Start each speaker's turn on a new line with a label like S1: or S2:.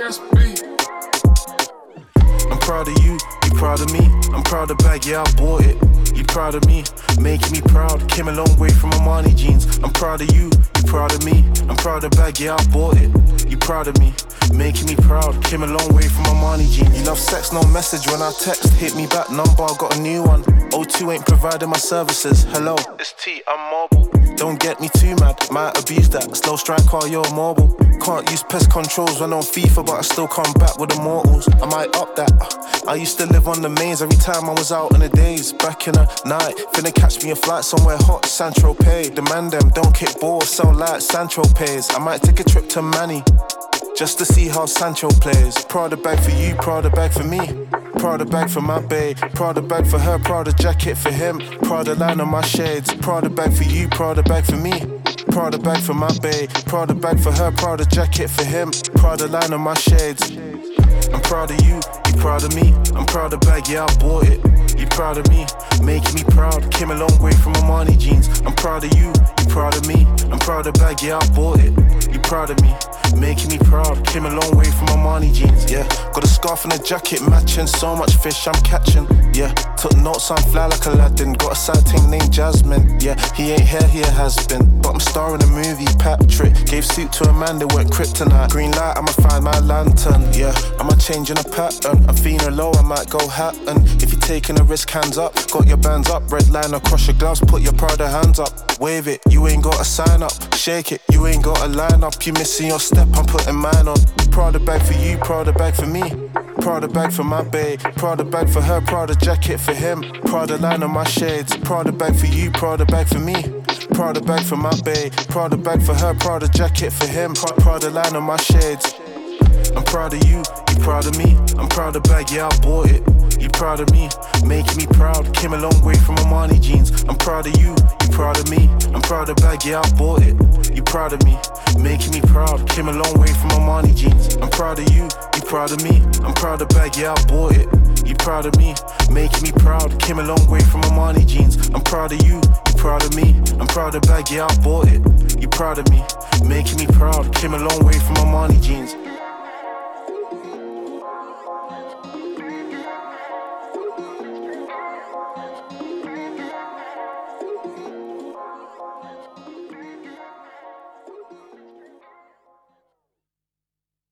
S1: I'm proud of you, you proud of me. I'm proud of bag, yeah, I bought it. You proud of me, making me proud. Came a long way from Armani jeans. I'm proud of you, you proud of me. I'm proud of bag, yeah, I bought it. You proud of me, making me proud. Came a long way from Armani jeans. You love sex, no message when I text. Hit me back, number, I got a new one. O2 ain't providing my services. Hello, it's T, I'm mobile. Don't get me too mad, might abuse that. Slow striker, you're mobile. Can't use pest controls when on FIFA, but I still come back with immortals. I might up that. I used to live on the mains every time I was out in the days. Back in the night, finna catch me a flight somewhere hot, Saint-Tropez. The man them don't kick balls, so like Saint-Tropez. I might take a trip to Manny, just to see how Sancho plays. Prada bag for you, Prada bag for me. Prada bag for my babe, Prada bag for her, Prada jacket for him. Prada line on my shades, Prada bag for you, Prada bag for me. Prada bag for my babe, Prada bag for her, Prada jacket for him. Prada line on my shades. I'm proud of you, you proud of me. I'm proud of bag, yeah, I bought it. You proud of me, making me proud. Came a long way from Armani jeans. I'm proud of you, you proud of me. I'm proud of bag, yeah, I bought it. You proud of me, making me proud. Came a long way from Armani jeans, yeah. Got a scarf and a jacket matching. So much fish I'm catching, yeah. Took notes, I'm fly like Aladdin. Got a side ting named Jasmine, yeah. He ain't here, he has been. But I'm starring a movie, Patrick. Gave suit to a man that went kryptonite. Green light, I'ma find my lantern, yeah. Am I changing a pattern? I'm feeling low, I might go Hatton. If you're taking a risk, hands up. Got your bands up, red line across your gloves. Put your Prada hands up. Wave it, you ain't gotta sign up. Shake it, you ain't gotta line up. You missing your step, I'm putting mine on. Prada bag for you, Prada bag for me. Prada bag for my babe, Prada bag for her, Prada jacket for him. Prada line on my shades, Prada bag for you, Prada bag for me. Prada bag for my babe, Prada bag for her, Prada jacket for him. Prada line on my shades. I'm proud of you, you proud of me. I'm proud of bag, yeah, I bought it. You proud of me, making me proud. Came a long way from Armani jeans. I'm proud of you, you proud of me. I'm proud of bag, yeah, I bought it. You proud of me, making me proud. Came a long way from Armani jeans. I'm proud of you, you proud of me. I'm proud of bag, yeah, I bought it. You proud of me, making me proud. Came a long way from Armani jeans. I'm proud of you, you proud of me. I'm proud of bag, yeah, I bought it. You proud of me, making me proud. Came a long way from Armani jeans.